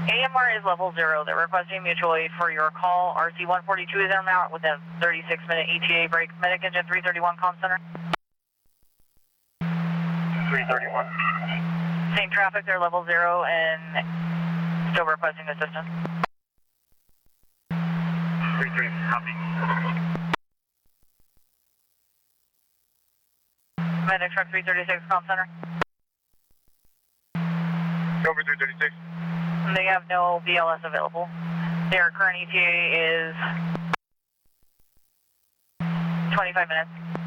AMR is level 0. They're requesting mutual aid for your call. RC-142 is on out with a 36-minute ETA break. Medic engine 331, comm center. 331. Same traffic, they're level 0 and still requesting assistance. 33, copy. Medic truck 336, comm center. Over 336. They have no BLS available. Their current ETA is 25 minutes.